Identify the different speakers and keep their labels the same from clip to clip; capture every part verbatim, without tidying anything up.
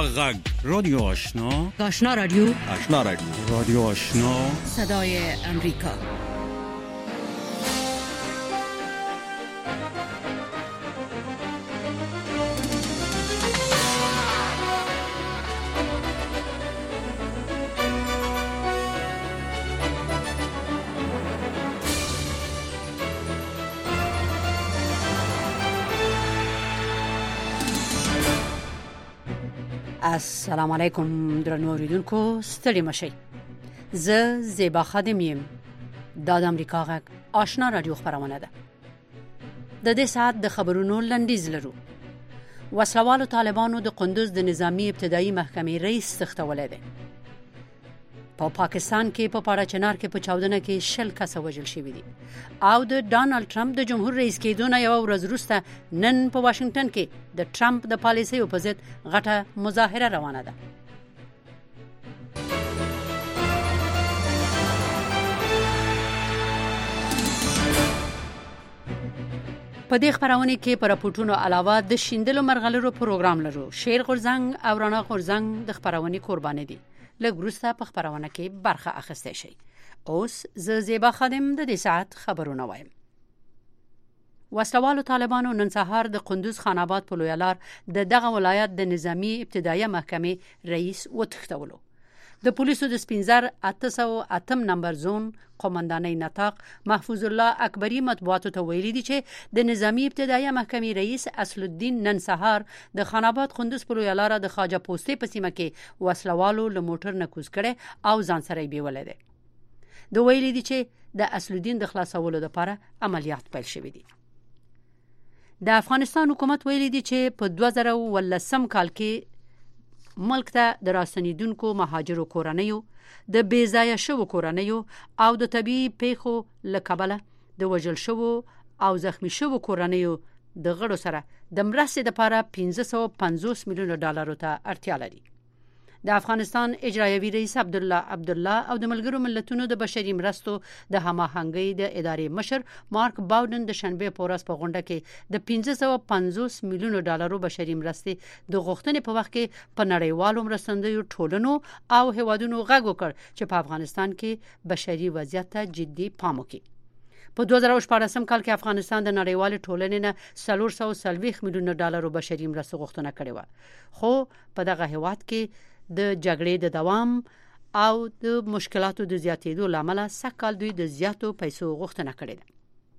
Speaker 1: غږ رادیو آشنا
Speaker 2: آشنا رادیو
Speaker 1: آشنا رادیو رادیو آشنا
Speaker 2: صدای امریکا. السلام علیکم درنو اوریدونکو، ستړي مشئ. زه زیبا خادم یم. دا د امریکا غږ آشنا رادیو خبرونه ده. د دې ساعت د خبرونو لنډیز لرو. وسلوالو طالبانو د قندوز د نظامی ابتدایي محکمې رئیس تختولې ده. په پا پاکستان کې په پاړه چنار کې په چاودنه کې شل کسه وژل شوي دي او د ډانلډ ټرمپ د جمهور رئیس کېدو نه یو ورځ وروسته نن په واشنگټن کې د ټرمپ د پالیسیو په ضد غټه مظاهره روانه ده. په دې خبرونه کې پر راپورټونو علاوه د شیندلو مرغلرو پروګرام لرو. شیر غورزنګ او رانا غورزنګ د خبرونه قرباني دي. لږ وروسته په خبرونه کې برخه اخیسته شي. اوس زه زیبا خادم د دې ساعت خبرونه وایم. وسلوالو طالبانو نن سهار د قندوز خان آباد په لوی لار د دغه ولایت د نظامی ابتدایي محکمې رئیس وتښتولو. د پولیسو د سپینزر اته سوه اتم نمبر زون قومندانۍ نطاق محفوظ الله اکبری مطبوعاتو ته ویلي دي چې د نظامی ابتدایي محکمې رئیس اصل الدین نن سهار د خان آباد قندوز په لوی لار د خواجه پوستې په سیمه کې وسلوالو له موټر نه کوز کړي او ځان سره یې بیولې ده. د ویلي دي چې د اصل الدین د خلاصولو لپاره عملیات پیل شوي دي. د افغانستان حکومت ویلي دي چې په دوه زره ولسم کال کې ملک ته د راستنیدونکو مهاجرو کورنیو د بیځایه شوو کورنیو او د طبي پیښو لکبله د وژل شوو او زخمی شوو کورنیو د غړو سره د مرستې لپاره پنځه سوه پنځوس میلیون ډالرو ته اړتیا لري. د افغانستان اجرایوي رئیس عبد الله عبد الله او د ملګرو ملتونو د بشري مرستو د هماهنګۍ د ادارې مشر مارک باودن د شنبه په ورځ په غونډه کې د پنځه سوه پنځوس میلیون ډالرو بشري مرستې د غوښتنې په وخت کې په نړیوالو مرستندویو ټولنو او هیوادونو غږ وکړ چې په افغانستان کې بشري وضعیت ته جدي پام وکړي. په دوه زره شپاړسم کال کې افغانستان د نړیوال ټولنې نه څلور سوه څلوېښت میلیون ډالرو بشري مرستو غوښتنه کړې وه، خو په دغه هیواد کې د جګړې د دوام او د مشکلاتو د زیاتېدو لامل سږ دوی د زیاتو پیسو غوښتنه کړې ده.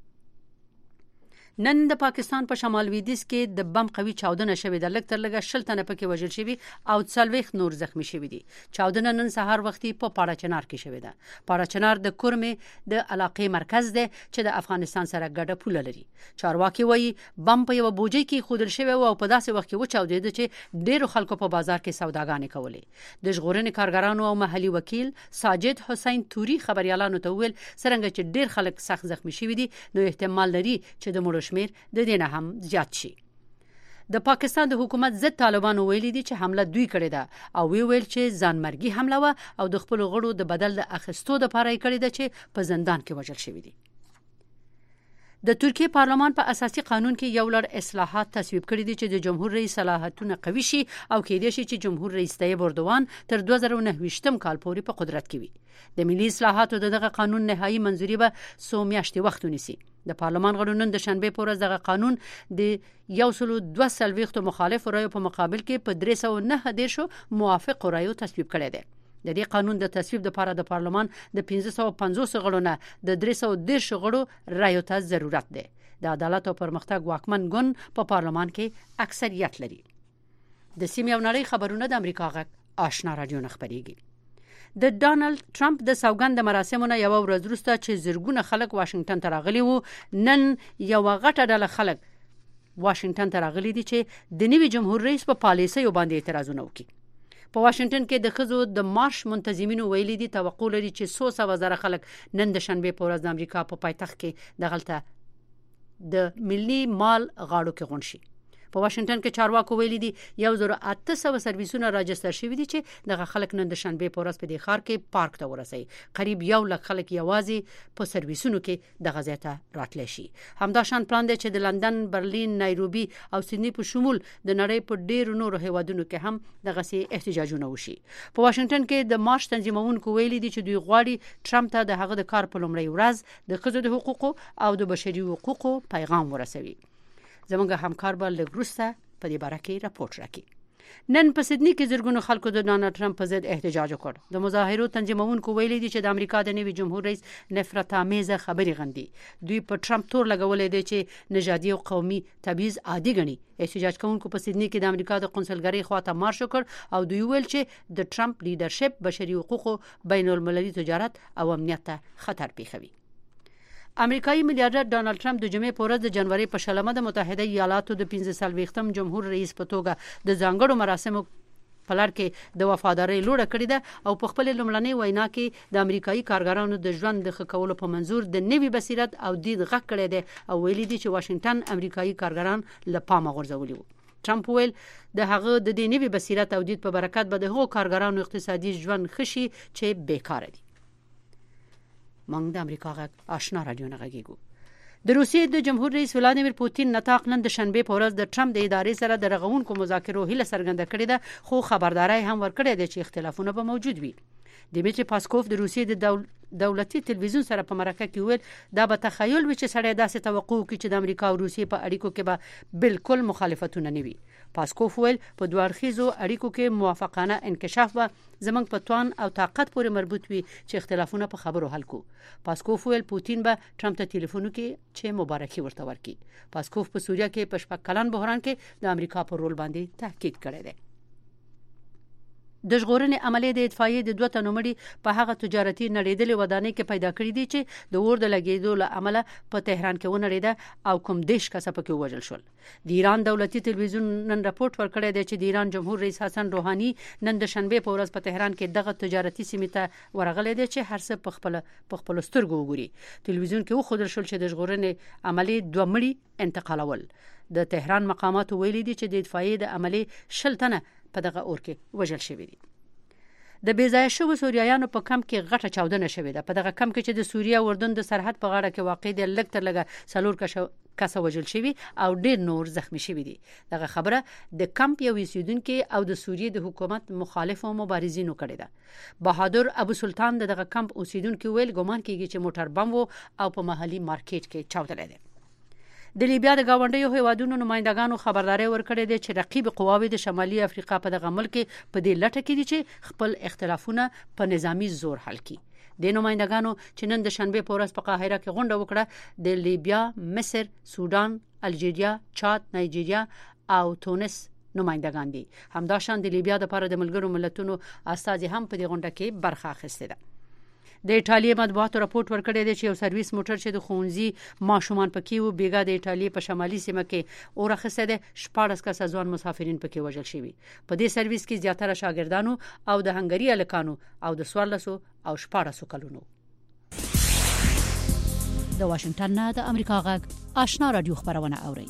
Speaker 2: نن د پاکستان په شمال لویدیځ کې د بم قوي چاودنه شوې ده. لږ تر لږه شل تنه پکې وژل شوي او څلوېښت نور زخمی شوي دي. چاودنه نن سهار وختي په پاړه چنار کې شوې ده. پاړه چنار د کورمې د علاقې مرکز دی چې د افغانستان سره ګډه پوله لري. چارواکي وایي بم په یو بوجۍ کې خودل شوی او په داسې وخت کې وچاودېده چې ډېرو خلکو په بازار کې سوداګانې کولې. د ژغورنې کارګرانو او محلي وکیل ساجد حسین توري خبريالانو ته ویل څنګه چې ډېر خلک سخت زخمی شوي دي نو احتمال لري چې د مړو شمیر د دې نه هم زیات شي. د پاکستان د حکومت ضد طالبانو ویلي دي چې حمله دوی کړې ده او وی ویل چې ځانمرګي حمله و او د خپل غړو د بدل د اخیستو د لپاره کړې ده چې په زندان کې وژل شوی دي. د ترکیه پارلمان په اساسي قانون کې یو لړ اصلاحات تصویب کړي دي چې د جمهور رئیس صلاحیتونه قوي شي او کېدای شي چې جمهور رئیس طیب اردوغان تر دوه زره نهه کال پورې په قدرت کې وي. د ملي اصلاحاتو دغه قانون نهایی منځوري به څو میاشتې وخت ونیسي. د پارلمان غړو نن د شنبه په ورځ دغه قانون د یو سل دوه څلوېښت مخالف رایو په مقابل کې په درې سوه نهه دېرش موافق رایو تصویب کړي دي. د دې قانون د تصویب لپاره د پارلمان د پنځه سوه پنځوس غړو نه د درې سوه دېرش غړو رایو ته ضرورت دی. د عدالت او پرمختګ واکمن ګوند په پارلمان کې اکثریت لري. د سیمې او نړۍ خبرونه د امریکا غږ آشنا رادیو نه خبريږي. د ډانلډ ټرمپ د سوګند مراسمو نه یو ورځ وروسته چې زرګونه خلک واشنگټن ته راغلي وو، نن یو غټه ډله خلک واشنگټن ته راغلي دي چې د نوي جمهور رئیس په پالیسیو باندې اعتراضونه وکړي. په واشنگټن کې د خزو د مارش منتظمینو ویلي دي توقع لري چې څو سوه زره خلک نن د شنبه په ورځ د امریکا په پایتخت کې د غلطه د ملي مال غاړو کې غونډ شي. په واشنگټن کې چارواکو ویلي دي یو زره اته سوه سرویسونه راجستر شوي دي چې دغه خلک نن د شنبه په ورځ په دې ښار کې پارک ته ورسي. قریب یو لک خلک یوازې په سرویسونو کې دغه ځای ته راتلی شي. همدا شان پلان دی چې د لندن، برلین، نایروبي او سیدنی په شمول د نړۍ په ډیرو نورو هیوادونو کې هم دغه سي احتجاجونه وشي. په واشنگټن کې د مارش تنظیمونکو ویلي دي چې دوی غواړي ټرمپ ته د هغه د کار په لومړۍ ورځ د ښځو د حقوقو او د بشري حقوقو پیغام ورسوي. زموږ همکار به لږ وروسته په دې باره کې راپورټ راکړي. نن په سیدنی کې زرګونو خلکو د ډانلډ ټرمپ په ضد احتجاج وکړ. د مظاهرو تنظیمونکو ویلي دي چې د امریکا د نوي جمهور رئیس نفرت آمیزه خبرې غندي. دوی په ټرمپ تور لګولې دي چې نژادي او قومي تبعیض عادي ګڼي. احتجاج کوونکو په سیدنی کې د امریکا د قونسلګرۍ خواته مارش وکړ او دوی ویل چې د ټرمپ لیدرشپ بشري حقوقو، بین المللي تجارت او امنیت ته خطر پیښوي. امریکایي میلیارډر ډانلډ ټرمپ د جمعې په ورځ د جنوري په شلمه د متحده ایالاتو د پنځه څلوېښتم جمهور رئیس په توګه د ځانګړو مراسمو په لړ کې د وفادارۍ لوړه کړې ده او په خپل لومړنۍ وینا کې د امریکایي کارګرانو د ژوند د ښه کولو په منظور د نوي بصیرت او دید غږ کړی دی او ویلي دي چې واشنگټن امریکایي کارګران له پامه غورځولي وو. ټرمپ ویل د هغه د دې نوي بصیرت او دید په برکت به د هغو کارګرانو اقتصادي ژوند ښه شي چې بیکاره دي. موږ د امریکا غږ آشنا رادیو نه غږیږو. د روسیې د جمهور رئیس ولادیمیر پوتین نطاق نن د شنبه په ورځ د ټرمپ د ادارې سره د رغونکو مذاکرو هیله څرګنده کړې ده، خو خبرداري هم ورکړې ده چې اختلافونه به موجود وي. دیمیتری پاسکوف د روسیې د دول... دولتي تلویزیون سره په مرکه کې ویل دا به تخیل وي چې سړی داسې توقع وکړي چې د امریکا او روسیې په اړیکو کې به بالکل مخالفتونه نه وي. پاسکوف ویل په دوه اړخیزو اړیکو کې موافقانه انکشاف به زمنګ په توان او طاقت پورې مربوط وي چې اختلافونه په خبرو حل کو. پاسکوف ویل پوتین به ټرمپ ته ټلیفون وکړي چې مبارکي ورته ورکړي. پاسکوف په سوریه کې په شپږ کلن بحران کې د امریکا پر رول باندې تاکید کړی دی. د ژغورنې عملیې د اطفائیې د دوه تنو مړي په هغه تجارتي نړیدلې ودانۍ کې پیدا کړي دي چې د اور د لګېدو له امله په تهران کې ونړېده او کوم دیش کسه پکې وژل شول. د ایران دولتي تلویزیون نن راپورټ ورکړی دی چې د ایران جمهور رئیس حسن روحاني نن د شنبه په ورځ په تهران کې دغه تجارتي سیمې ته ورغلی دی چې هر څه په خپل په خپل سترګو وګوري. تلویزیون کې وښودل شول چې د ژغورنې عملیې دوه مړي انتقالول. د تهران مقاماتو ویلي دي چې د اطفائیې د عملیې شل تنه په دغه اور کې وژل شوی دي. د بیځایه شوو سوریایانو په کمپ کې غټه چاودنه شوې ده. په دغه کمپ کې چې د سوریه او اردن د سرحد په غاړه کې واقع دی لږ تر لږه څلور کسه وژل شوي او ډیر نور زخمی شوي دي. دغه خبره د کمپ یو اوسیدونکو او د سوریې د حکومت مخالفو مبارزینو کړې ده. بهادر ابو سلطان دغه کمپ اوسیدونکو ویل ګومان کیږي چې موټر بم وو او په محلي مارکیټ کې چاودلې ده. د لیبیا د گاونډیو هیوادونو نمائندگانو خبرداري ورکړې ده چې رقیب قواوې د شمالي افریقا په دغه ملک په دې لټه کې دي چې خپل اختلافونه په نظامی زور حل کړي. د نمائندگانو چې نن د شنبه په ورځ په قاهره کې غونډه وکړه د لیبیا، مصر، سودان، الجیریا، چاد، نایجیریا او تونس نمائندگان دي. همداشان د لیبیا د لپاره د ملګرو ملتونو استازي هم په دې غونډه کې برخه اخیسته ده. د ایټالیا مطبوعاتو راپورټ ورکړی دی چې یو سرویس موټر چې د ښوونځي ماشومان پکې وو بیګا د ایټالیا په شمالي سیمه کې اور اخیسته ده. شپاړس کسه ځوان مسافرین پکې وژل شوي. په دې سرویس کې زیاتره شاګردانو او د هنګري الکانو او د څوارلسو او شپاړسو کلونو. د واشنگټن نه د امریکا غږ آشنا رادیو خبرونه اوري.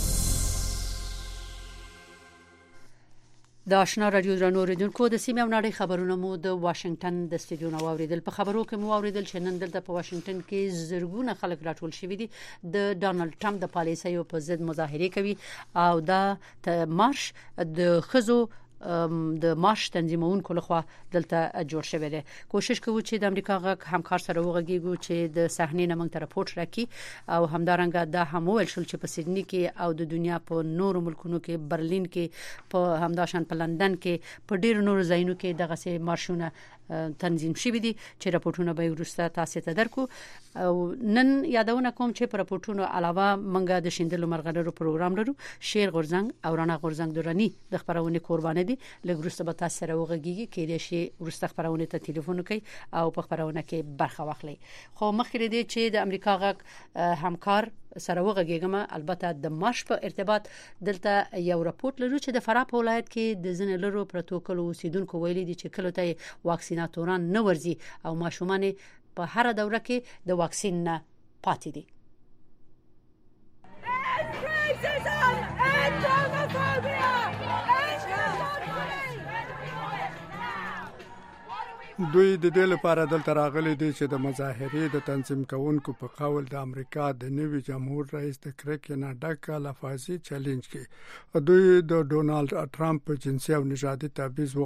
Speaker 2: د آشنا رادیو درنو اوریدونکو د سیمه او نړۍ خبرونه مو د واشنگټن د استودیو نو اوریدل. په خبرو کې مو اوریدل چې نن دلته په واشنگټن کې زرګونه خلک راټول شوي دي د ډانلډ ټرمپ د پالیسیو په ضد مظاهره کوي او دا مارش د خزو د مارش تنظیمونکو لخوا دلته جوړ شوی دی. کوشش کوو چې د امریکا غږ همکار سره وغږیږو چې د صحنې نه موږ ته راپورټ راکړي او همدارنګه دا هم ویل شول چې په سیدنی کې او د دنیا په نورو ملکونو کې، برلین کې، په همداشان په لندن کې، په ډیرو نورو ځایونو کې دغه سي مارشونه تنظیم شوي دي چې راپورټونه به ورسته تاسو ته درکو. او نن یادونه کوم چې پر راپورټونو علاوه منګه د شیندلو مرغلرو پروګرام لرو. شیر غورزنګ او رانا غورزنګ درانی د خبرونه قربانه دي. لګرسته به تاسو سره وغږیږي کې د شي ورسته خبرونه ته ټلیفون کوي او په خبرونه کې برخه واخلي. خو مخکې دې چې د امریکا غږ همکار سره وغږیږم، البته د مارش په ارتباط دلته یو راپورټ لرو چې د فراه په ولایت کې د ځنې لرو پروتوکول اوسیدونکو ویلي دي چې کله ته واکسیناتوران نه ورزي او ماشومان په هر دوره کې د واکسین نه پاتې دي.
Speaker 3: دوی د دې لپاره دلته راغلي دي چې د مظاهرې د تنظیم کوونکو په قول د امریکا د نوي جمهور رئیس د کرکې نه ډک لفاظي چیلنج کوي. دوی د ډونالد ټرمپ په جنسي او نژادي تبعیض